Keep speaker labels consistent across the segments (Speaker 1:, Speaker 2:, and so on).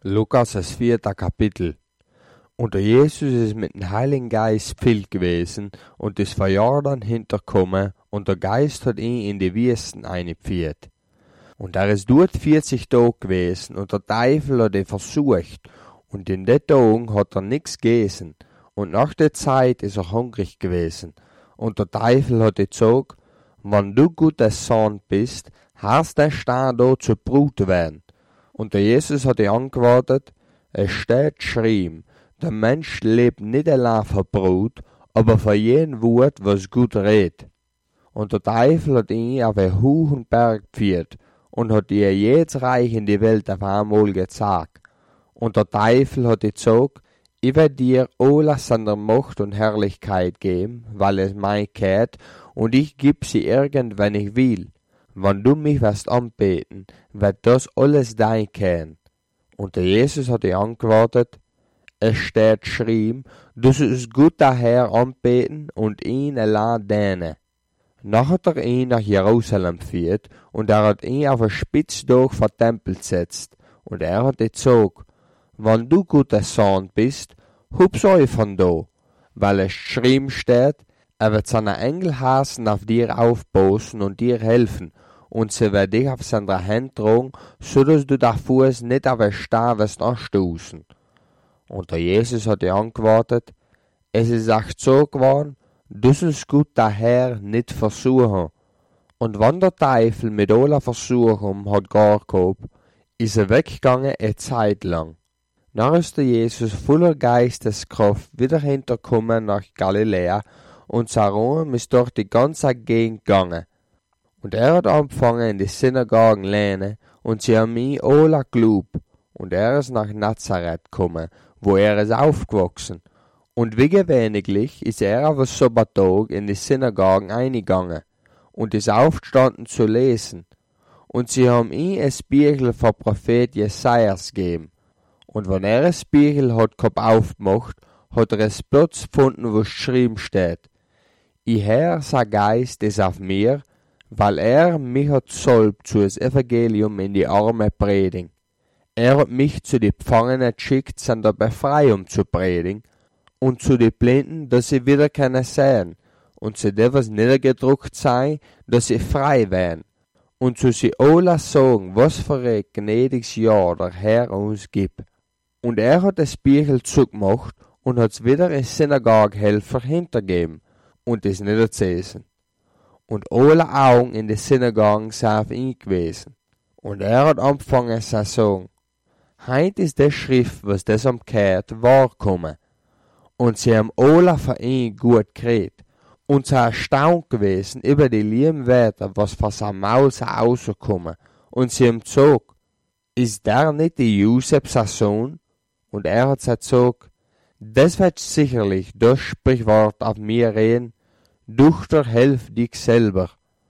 Speaker 1: Lukas, das 4. Kapitel. Und der Jesus ist mit dem Heiligen Geist füllt gewesen und ist vor Jordan hinterkommen, und der Geist hat ihn in die Wüsten eingeführt. Und er ist dort 40 Tage gewesen, und der Teufel hat ihn versucht, und in den Tagen hat er nichts gegessen, und nach der Zeit ist er hungrig gewesen. Und der Teufel hat gesagt, wenn du Gottes Sohn bist, hast der Stein da zu Brot werden. Und der Jesus hat ihm antwortet, es steht geschrieben, der Mensch lebt nicht allein von Brot, aber von jedem Wort, was Gott redet. Und der Teufel hat ihn auf einen hohen Berg geführt und hat ihr jedes Reich in die Welt auf einmal gezeigt. Und der Teufel hat gesagt, ich werde dir alles an der Macht und Herrlichkeit geben, weil es mir gehört, und ich geb sie irgend, wenn ich will. Wenn du mich wirst anbeten, wird das alles dein gehören. Und der Jesus hat ihm antwortet, es steht geschrieben, du sollst Gott der Herr anbeten und ihn allein dienen. Nachher hat er ihn nach Jerusalem geführt, und er hat ihn auf ein Spitzdach vor Tempel gesetzt, und er hat gesagt, wenn du Gottes Sohn bist, hup's euch von da, weil es geschrieben steht, er wird seine Engelhasen auf dir aufpassen und dir helfen, und sie wird dich auf seiner Hand tragen, so dass du der Fuß nicht auf den Stein wirst anstoßen. Und der Jesus hat ihr antwortet, es ist auch so geworden, du sollst Gott der Herr nicht versuchen. Und wenn der Teufel mit aller Versuchung hat gar gehabt, ist er weggegangen eine Zeit lang. Dann ist der Jesus voller Geisteskraft wieder hinterkommen nach Galiläa, und sein Ruhm ist durch die ganze Gegend gegangen. Und er hat angefangen in die Synagogen lernen, und sie haben ihn alle geglaubt. Und er ist nach Nazareth gekommen, wo er ist aufgewachsen. Und wie gewöhnlich ist er auf den Sabbattag in die Synagogen eingegangen und ist aufgestanden zu lesen. Und sie haben ihm ein Büchel vom Prophet Jesajas gegeben. Und wenn er das Büchel hat aufgemacht, hat er es Platz gefunden, wo geschrieben steht, Ich Herr, sein Geist ist auf mir, weil er mich hat gesalbt, zu das Evangelium in die Arme predigen. Er hat mich zu den Gefangenen geschickt, seine Befreiung zu predigen, und zu den Blinden, dass sie wieder können sehen, und zu dem, was niedergedruckt sei, dass sie frei werden, und zu sie alle sagen, was für ein gnädiges Jahr der Herr uns gibt. Und er hat das Büchel zugemacht und hat's wieder in Synagogenhelfer hintergeben und es niedergelesen. Und alle Augen in den Synagogen sind auf ihn gewesen. Und er hat angefangen zu sagen, heint ist die Schrift, was das umkehrt, wahrgekommen. Und sie haben alle von ihm gut geredet. Und sie erstaunt gewesen über die lieben Wörter, was von seinem Maul so rausgekommen. Und sie haben gesagt, ist der nicht die Josefs Sohn? Und er hat gesagt, das wird sicherlich das Sprichwort auf mir reden, Duchter, helf dich selber.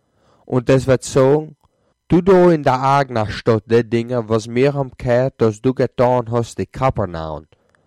Speaker 1: Und das wird sagen, tu da in der eigenen Stadt die Dinge, was mir haben gehört, dass du getan hast, die Kapernaum.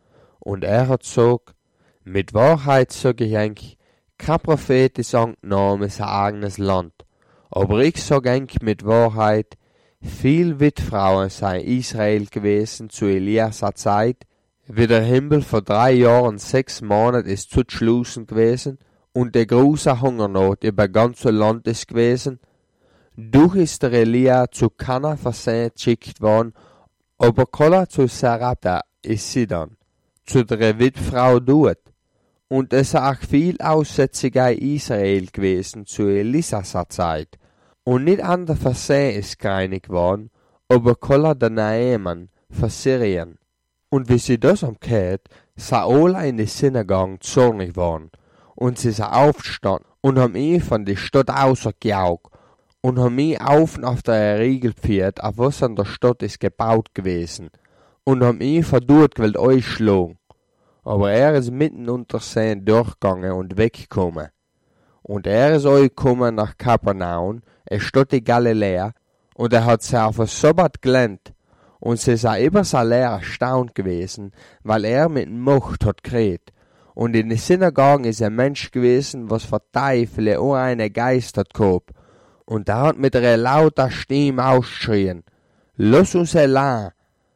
Speaker 1: Und er hat gesagt, mit Wahrheit sag ich eigentlich, kein Prophet ist angenommen in sein eigenes Land. Aber ich sag eigentlich mit Wahrheit, viel Witfrauen sei Israel gewesen zu Elias Zeit, wie der Himmel vor 3 Jahren und 6 Monaten ist zugeschlossen gewesen und der große Hungernot über ganze Land ist gewesen. Durch ist der Elia zu keiner Versehen geschickt worden, aber Kolla zu Sarepta ist Sidon, zu der Witfrau dort. Und es ist auch viel Aussätzige in Israel gewesen zu Elisas Zeit. Und nicht an der Versehen ist gereinigt worden, aber Kolla der Naaman von Syrien. Und wie sie das umgehört, sind alle in die Synagogen zornig worden. Und sie sind aufgestanden und haben ihn von der Stadt ausgejagt und haben ihn auf der Riegel geführt, auf was an der Stadt ist gebaut gewesen. Und haben ihn von dort gewollt ausschlagen. Aber er ist mitten unter sie durchgegangen und weggekommen. Und er ist gekommen nach Kapernaum, eine Stadt in Galiläa, und er hat sie auf den Sabbat gelernt. Und sie sind über sein Lehr erstaunt gewesen, weil er mit Macht hat geredet. Und in den Synagogen ist ein Mensch gewesen, was von Teufel einen Geist hat gehabt. Und er hat mit einer lauter Stimme ausgeschrien, lass uns allein,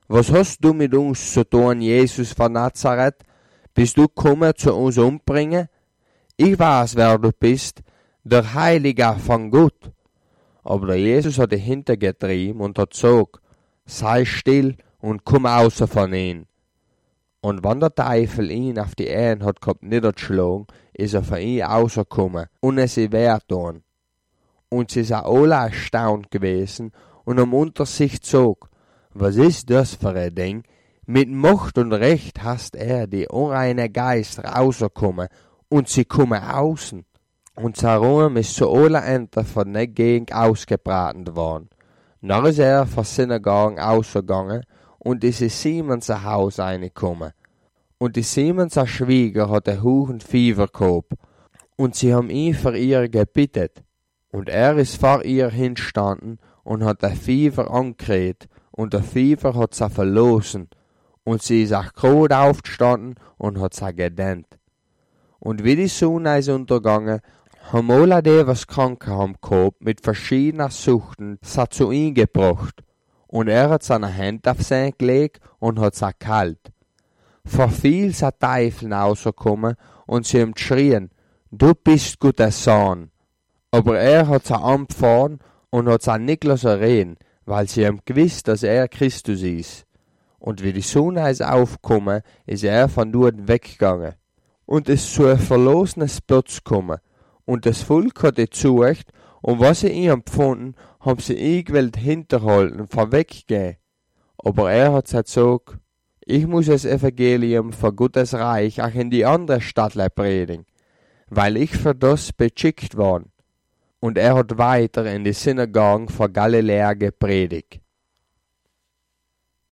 Speaker 1: Was hast du mit uns zu tun, Jesus von Nazareth? Bist du gekommen, zu uns umbringen? Ich weiß, wer du bist, der Heilige von Gott. Aber der Jesus hat ihn hintergetrieben und hat gesagt, sei still und komm außer von ihm. Und wenn der Teufel ihn auf die Ehren hat gehabt niedergeschlagen, ist er von ihm rausgekommen und es ist wehgetan. Und sie sind alle erstaunt gewesen und haben unter sich gesagt, was ist das für ein Ding? Mit Macht und Recht hast er die unreine Geist rausgekommen und sie kommen außen. Und sein Ruhm ist zu allen Enden von der Gegend ausgebreitet worden. Dann ist er von Synagogen ausgegangen und ist in Simons Haus reingekommen. Und die Simonser Schwieger hat ein hohen Fieber gehabt. Und sie haben ihn für ihr gebittet. Und er ist vor ihr hinstanden und hat der Fieber angeredet. Und der Fieber hat sie verlassen. Und sie ist auch gerade aufgestanden und hat sie gedehnt. Und wie die Sonne ist untergegangen, haben alle die, was Kranke haben gehabt, mit verschiedenen Suchten, sie zu ihm gebracht. Und er hat seine Hände auf sie gelegt und hat sie geheilt. Vor viel sind Teufel rausgekommen und sie haben geschrien, du bist Gottes Sohn. Aber er hat sie angefahren und hat sie nicht reden, weil sie haben gewusst, dass er Christus ist. Und wie die Sonne ist aufgekommen, ist er von dort weggegangen. Und es ist zu einem verlosenen Platz gekommen. Und das Volk hat ihn gesucht, und was sie ihm gefunden, haben sie irgendwelche hinterhalten, vorweggehen. Aber er hat gesagt, ich muss das Evangelium von Gottes Reich auch in die andere Stadt predigen, weil ich für das beschickt war. Und er hat weiter in die Synagogen von Galiläa gepredigt.